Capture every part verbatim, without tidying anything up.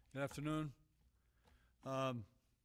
Good afternoon. Um,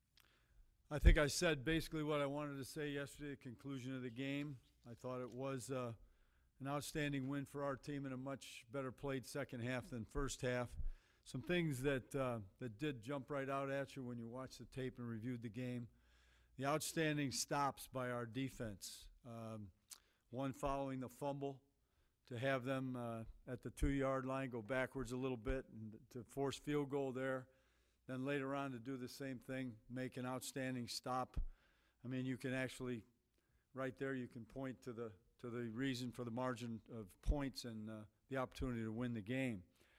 I think I said basically what I wanted to say yesterday at the conclusion of the game. I thought it was uh, an outstanding win for our team and a much better played second half than first half. Some things that, uh, that did jump right out at you when you watched the tape and reviewed the game. The outstanding stops by our defense. Um, one following the fumble, to have them uh, at the two-yard line go backwards a little bit and to force field goal there. Then later on to do the same thing, make an outstanding stop. I mean, you can actually, right there, you can point to the to the reason for the margin of points and uh, the opportunity to win the game.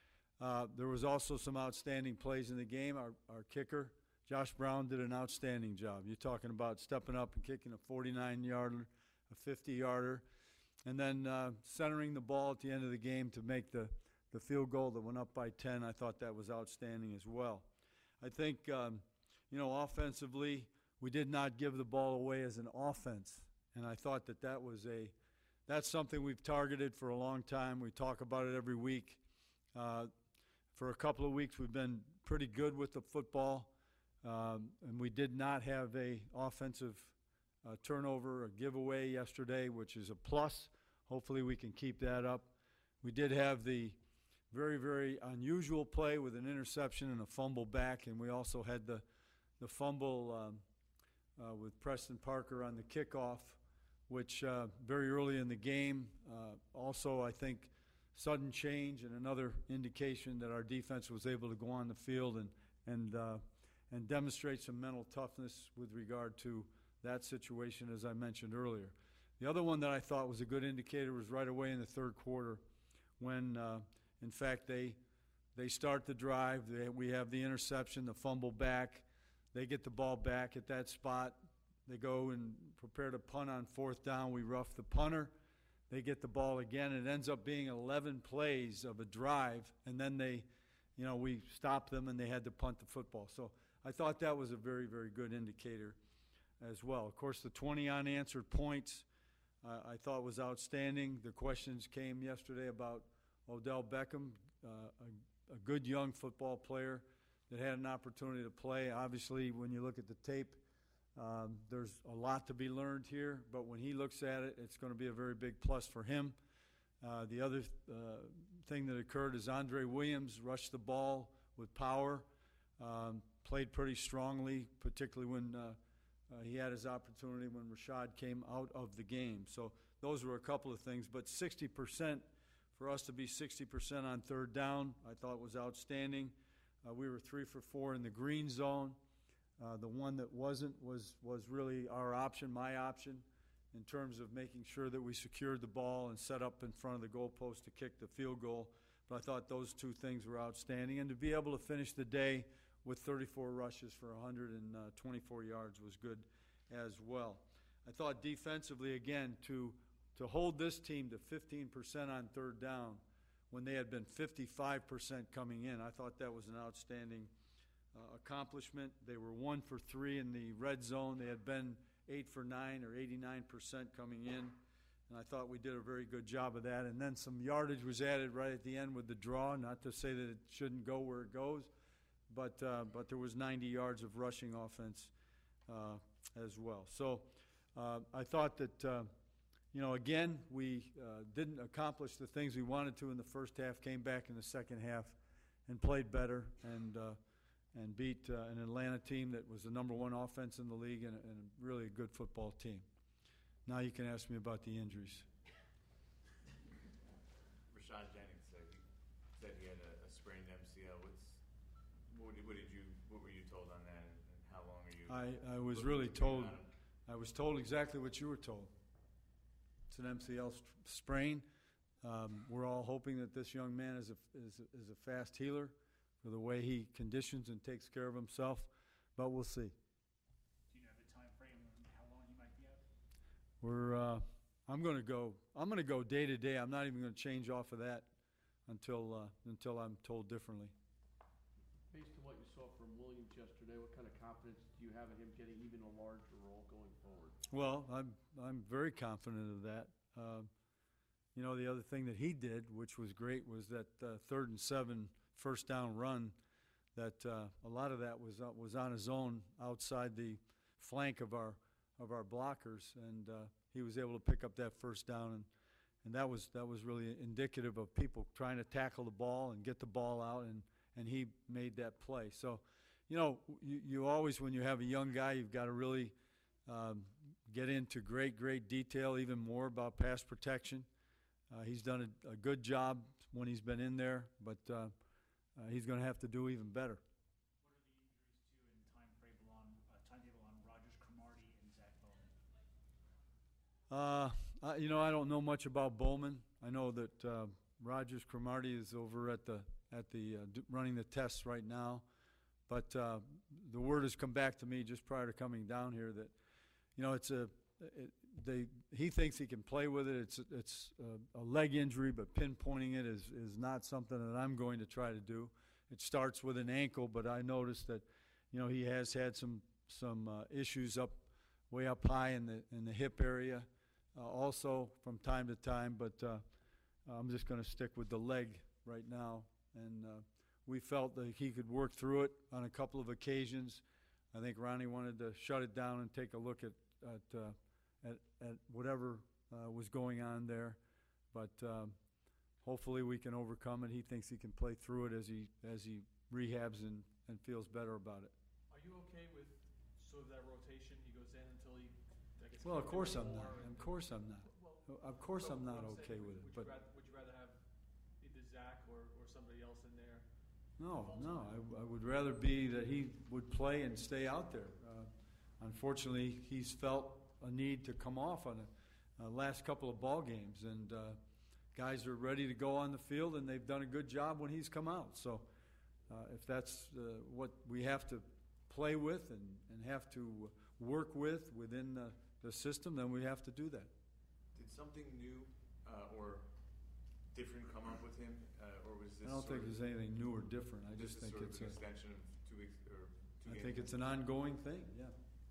Uh, there was also some outstanding plays in the game. Our, our kicker, Josh Brown, did an outstanding job. You're talking about stepping up and kicking a forty-nine-yarder, a fifty-yarder, and then uh, centering the ball at the end of the game to make the, the field goal that went up by ten. I thought that was outstanding as well. I think, um, you know, offensively, we did not give the ball away as an offense, and I thought that that was a that's something we've targeted for a long time. We talk about it every week. Uh, for a couple of weeks, we've been pretty good with the football, um, and we did not have a offensive uh, turnover, a giveaway yesterday, which is a plus. Hopefully we can keep that up. We did have the very, very unusual play with an interception and a fumble back, and we also had the, the fumble um, uh, with Preston Parker on the kickoff, which uh, very early in the game, uh, also I think sudden change and another indication that our defense was able to go on the field and, and, uh, and demonstrate some mental toughness with regard to that situation, as I mentioned earlier. The other one that I thought was a good indicator was right away in the third quarter when, uh, in fact, they they start the drive. They, we have the interception, the fumble back. They get the ball back at that spot. They go and prepare to punt on fourth down. We rough the punter. They get the ball again. It ends up being eleven plays of a drive, and then they, you know, we stopped them and they had to punt the football. So I thought that was a very, very good indicator as well. Of course, the twenty unanswered points uh, I thought was outstanding. The questions came yesterday about Odell Beckham, uh, a, a good young football player that had an opportunity to play. Obviously, when you look at the tape, um, there's a lot to be learned here, but when he looks at it, it's going to be a very big plus for him. Uh, the other uh, thing that occurred is Andre Williams rushed the ball with power, um, played pretty strongly, particularly when uh, uh, he had his opportunity when Rashad came out of the game. So those were a couple of things, but sixty percent for us to be sixty percent on third down, I thought was outstanding. Uh, we were three for four in the green zone. Uh, the one that wasn't was, was really our option, my option, in terms of making sure that we secured the ball and set up in front of the goalpost to kick the field goal. But I thought those two things were outstanding. And to be able to finish the day with thirty-four rushes for one hundred twenty-four yards was good as well. I thought defensively, again, to to hold this team to fifteen percent on third down when they had been fifty-five percent coming in, I thought that was an outstanding uh, accomplishment. They were one for three in the red zone. They had been eight for nine or eighty-nine percent coming in, and I thought we did a very good job of that. And then some yardage was added right at the end with the draw, not to say that it shouldn't go where it goes, but, uh, but there was ninety yards of rushing offense uh, as well. So uh, I thought that uh, You know, again, we uh, didn't accomplish the things we wanted to in the first half, came back in the second half and played better and uh, and beat uh, an Atlanta team that was the number one offense in the league and, and really a good football team. Now you can ask me about the injuries. Rashad Jennings said he, said he had a, a sprained M C L. What's, what, did, what did you, what were you told on that, and, and how long are you? I, I was really told, I was told exactly what you were told. It's an M C L sprain. Um, we're all hoping that this young man is a, is, a, is a fast healer for the way he conditions and takes care of himself, but we'll see. Do you know the time frame on how long he might be out? We're. Uh, I'm going to go. I'm going to go day to day. I'm not even going to change off of that until uh, until I'm told differently. Based on what you saw from Williams yesterday, what kind of confidence do you have in him getting even a larger role going forward? Well, I'm I'm very confident of that. Um, you know, the other thing that he did, which was great, was that uh, third and seven first down run that uh, a lot of that was uh, was on his own outside the flank of our of our blockers, and uh, he was able to pick up that first down, and and that was that was really indicative of people trying to tackle the ball and get the ball out, and and he made that play. So, you know, you, you always, when you have a young guy, you've got to really um, get into great, great detail, even more about pass protection. Uh, he's done a, a good job when he's been in there, but uh, uh, he's going to have to do even better. What are the injuries to and time frame on, uh, timetable on Rogers Cromartie and Zach Bowman? Uh, I, you know, I don't know much about Bowman. I know that uh, Rogers Cromartie is over at the at the uh, d- running the tests right now, but uh, the word has come back to me just prior to coming down here that, you know, it's a it, they he thinks he can play with it. It's it's a, a leg injury, but pinpointing it is is not something that I'm going to try to do. It starts with an ankle, but I noticed that, you know, he has had some some uh, issues up way up high in the in the hip area, uh, also from time to time. But uh, I'm just going to stick with the leg right now, and uh, we felt that he could work through it on a couple of occasions. I think Ronnie wanted to shut it down and take a look at at uh, at, at whatever uh, was going on there, but um, hopefully we can overcome it. He thinks he can play through it as he as he rehabs and, and feels better about it. Are you okay with sort of that rotation? He goes in until he, I guess. Well, of can't do course I'm anymore not. and- Of course I'm not. Well, Of course so I'm not what okay saying, with it, would but you rather, would you rather have either Zach or, or somebody else in there? no, no. I, I would rather be that he would play and stay out there. Uh, unfortunately, he's felt a need to come off on the uh, last couple of ball games, and uh, guys are ready to go on the field, and they've done a good job when he's come out. So uh, if that's uh, what we have to play with and, and have to work with within the, the system, then we have to do that. Did something new uh, or different come up with him, uh, or was this? I don't think sort of- there's anything new or different. I this just is think sort it's of a, an extension of two weeks or two I games? think it's an ongoing thing, yeah.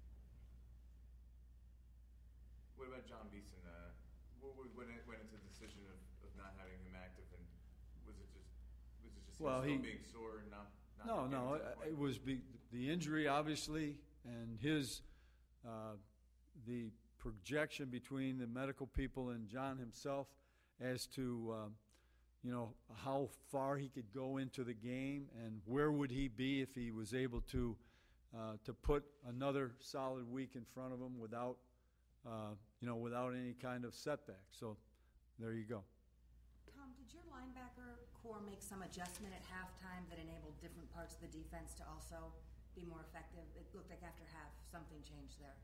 What about John Beeson? Uh, what what went, in- went into the decision of, of not having him active, and was it just was it just Well, him still he- being sore and not? not No, getting no, to it, the point? it was be, the injury, obviously, and his, uh, the projection between the medical people and John himself as to, um, you know, how far he could go into the game and where would he be if he was able to, uh, to put another solid week in front of him without, uh, you know, without any kind of setback. So, there you go. Tom, did your linebacker core make some adjustment at halftime that enabled different parts of the defense to also be more effective? It looked like after half, something changed there.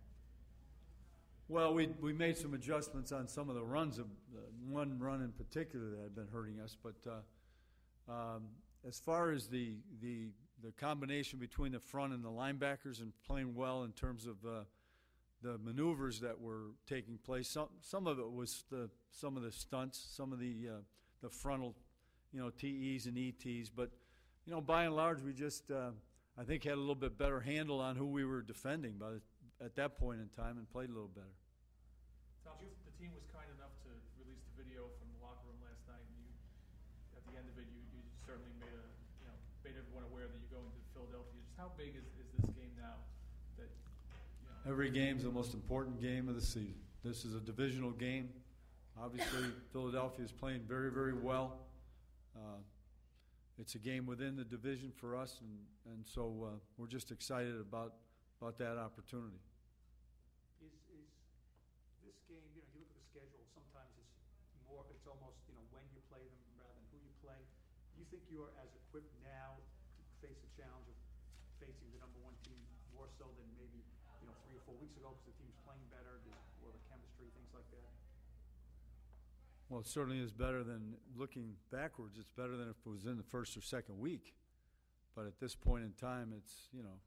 Well, we we made some adjustments on some of the runs, of uh, one run in particular that had been hurting us. But uh, um, as far as the the the combination between the front and the linebackers and playing well in terms of uh, the maneuvers that were taking place, some some of it was the some of the stunts, some of the uh, the frontal, you know, T Es and E Ts. But you know, by and large, we just uh, I think had a little bit better handle on who we were defending by the, at that point in time and played a little better. Tom, the team was kind enough to release the video from the locker room last night, and you, at the end of it, you, you certainly made a, you know, made everyone aware that you're going to Philadelphia. Just how big is, is this game now? That, you know, Every game's the most important game of the season. This is a divisional game. Obviously, Philadelphia is playing very, very well. Uh, it's a game within the division for us, and, and so uh, we're just excited about, about that opportunity. Is, is this game, you know, you look at the schedule, sometimes it's more, it's almost, you know, when you play them rather than who you play. Do you think you are as equipped now to face the challenge of facing the number one team more so than maybe, you know, three or four weeks ago because the team's playing better, there's more of the chemistry, things like that? Well, it certainly is better than looking backwards. It's better than if it was in the first or second week. But at this point in time, it's, you know,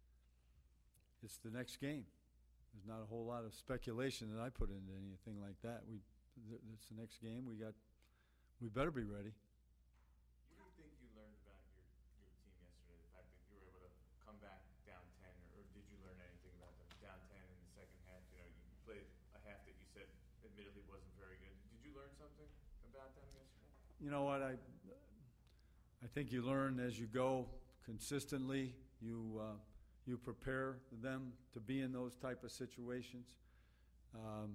it's the next game. There's not a whole lot of speculation that I put into anything like that. We, th- it's the next game. We got, we better be ready. What do you think you learned about your, your team yesterday? The fact that you were able to come back down ten, or, or did you learn anything about them down ten in the second half? You know, you played a half that you said admittedly wasn't very good. Did you learn something about them yesterday? You know what, I, I think you learn as you go, consistently. You uh, you prepare them to be in those type of situations, um,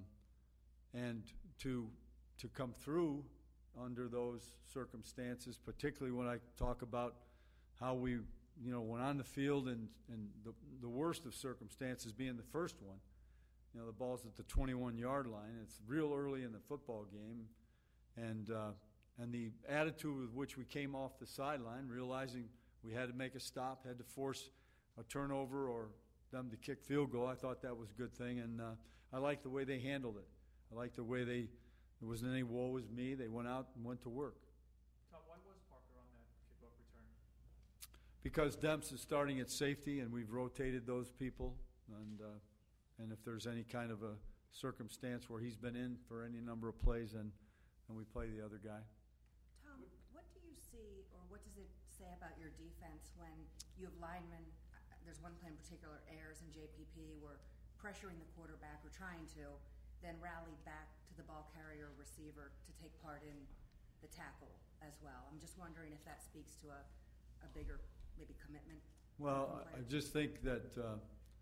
and to to come through under those circumstances. Particularly when I talk about how we, you know, went on the field and and the the worst of circumstances being the first one. You know, the ball's at the twenty-one yard line. It's real early in the football game, and uh, and the attitude with which we came off the sideline, realizing we had to make a stop, had to force a turnover or them to kick field goal. I thought that was a good thing, and uh, I liked the way they handled it. I liked the way they, there wasn't any woe was me. They went out and went to work. Tom, why was Parker on that kickoff return? Because Demps is starting at safety, and we've rotated those people, and uh, and if there's any kind of a circumstance where he's been in for any number of plays, then and we play the other guy. Tom, what do you see, or what does it say about your defense when you have linemen, uh, there's one play in particular, Ayers and J P P, were pressuring the quarterback or trying to, then rallied back to the ball carrier or receiver to take part in the tackle as well? I'm just wondering if that speaks to a, a bigger, maybe, commitment. Well, I I just think that, uh,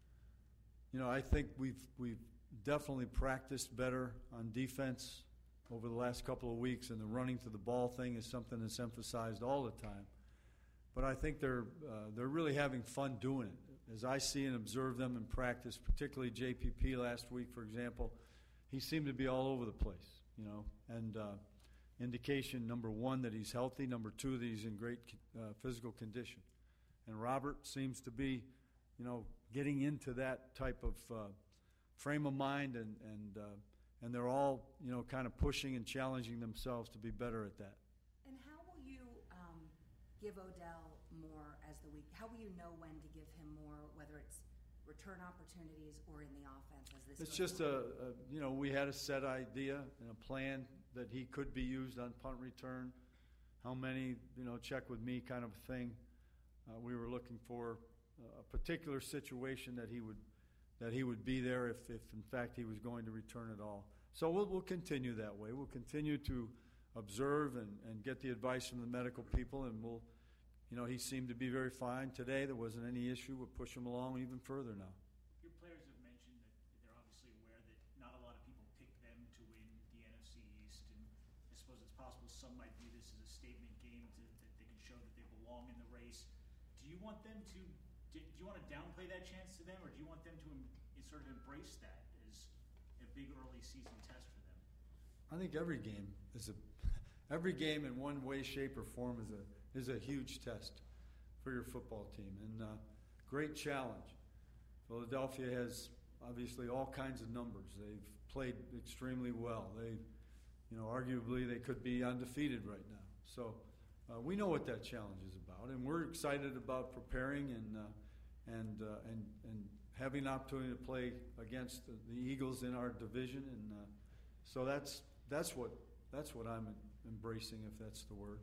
you know, I think we've we've definitely practiced better on defense over the last couple of weeks, and the running to the ball thing is something that's emphasized all the time. But I think they're uh, they're really having fun doing it. As I see and observe them in practice, particularly J P P last week, for example, he seemed to be all over the place, you know, and uh, indication, number one, that he's healthy, number two, that he's in great uh, physical condition. And Robert seems to be, you know, getting into that type of uh, frame of mind, and and uh, and they're all, you know, kind of pushing and challenging themselves to be better at that. And how will you um, give Odell more as the week? How will you know when to give him more, whether it's return opportunities or in the offense as this? It's goes just on? a, a, you know, we had a set idea and a plan that he could be used on punt return. How many, you know, check with me kind of thing. Uh, we were looking for a particular situation that he would that he would be there if, if in fact he was going to return at all. So we'll we'll continue that way. We'll continue to observe and, and get the advice from the medical people, and we'll, you know, he seemed to be very fine today. There wasn't any issue. We'll push him along even further now. Your players have mentioned that they're obviously aware that not a lot of people pick them to win the N F C East, and I suppose it's possible some might view this as a statement game to, that they can show that they belong in the race. Do you want them to, do you want to downplay that chance to them, or do you want them to em, sort of embrace that as a big early season test for them? I think every game is a every game in one way, shape, or form is a is a huge test for your football team, and uh, great challenge. Philadelphia has obviously all kinds of numbers. They've played extremely well. They, you know, arguably they could be undefeated right now. So uh, we know what that challenge is about, and we're excited about preparing and uh, and uh, and and having an opportunity to play against the, the Eagles in our division, and uh, so that's that's what that's what I'm embracing, if that's the word.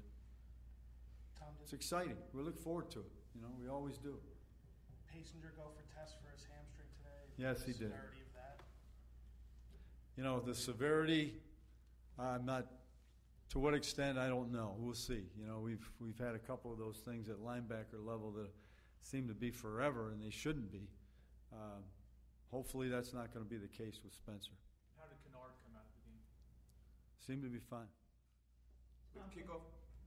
Tom, It's did exciting. We look forward to it. You know, we always do. Pasinger go for tests for his hamstring today? Yes, he The did. Severity of that? You know, the severity, I'm not, to what extent, I don't know. We'll see. You know, we've we've had a couple of those things at linebacker level that seem to be forever, and they shouldn't be. Um, hopefully that's not going to be the case with Spencer. How did Kennard come out of the game? Seemed to be fine. With kickoff,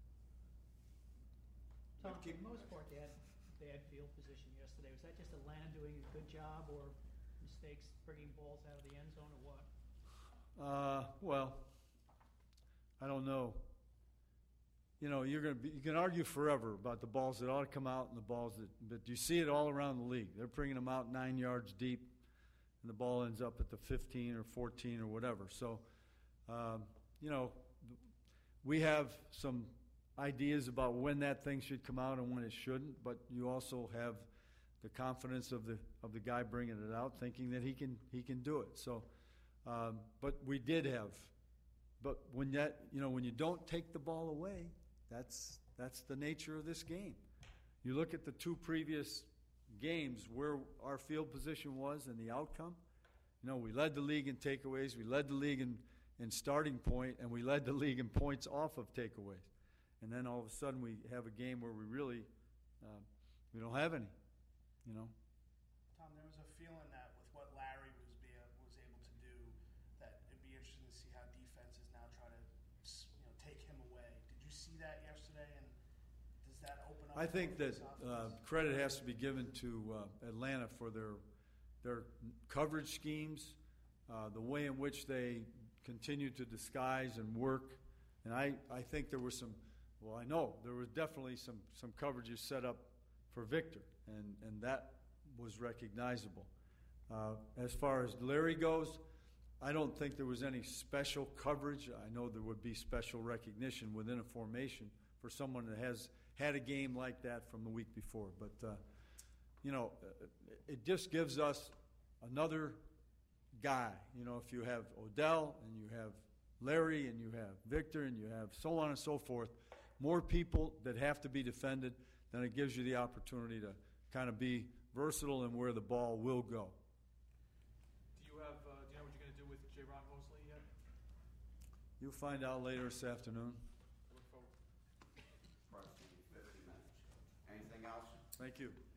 Tom, Keep- for the most part, they had bad field position yesterday. Was that just Atlanta doing a good job, or mistakes bringing balls out of the end zone, or what? Uh, well, I don't know. You know, you're going to be, you can argue forever about the balls that ought to come out and the balls that, but you see it all around the league. They're bringing them out nine yards deep, and the ball ends up at the fifteen or fourteen or whatever. So, um, you know, we have some ideas about when that thing should come out and when it shouldn't, but you also have the confidence of the of the guy bringing it out, thinking that he can he can do it. So, um, but we did have, but when that you know when you don't take the ball away, that's that's the nature of this game. You look at the two previous games where our field position was and the outcome. You know, we led the league in takeaways, we led the league in, in starting point, and we led the league in points off of takeaways. And then all of a sudden we have a game where we really uh, we don't have any, you know. Tom, there was a feeling that with what Larry was be, was able to do, that it'd be interesting to see how defenses now try to, s- you know, take him away. Did you see that yesterday, and does that open up? I think more that for this uh, offense? credit has to be given to uh, Atlanta for their their coverage schemes, uh, the way in which they continue to disguise and work. And I, I think there were some, well, I know there was definitely some, some coverages set up for Victor, and, and that was recognizable. Uh, as far as Larry goes, I don't think there was any special coverage. I know there would be special recognition within a formation for someone that has had a game like that from the week before. But, uh, you know, it just gives us another guy. You know, if you have Odell and you have Larry and you have Victor and you have so on and so forth, more people that have to be defended, then it gives you the opportunity to kind of be versatile in where the ball will go. Do you have, uh, do you know what you're going to do with J-Ron Mosley yet? You'll find out later this afternoon. I look forward. Approximately fifty minutes. Anything else? Thank you.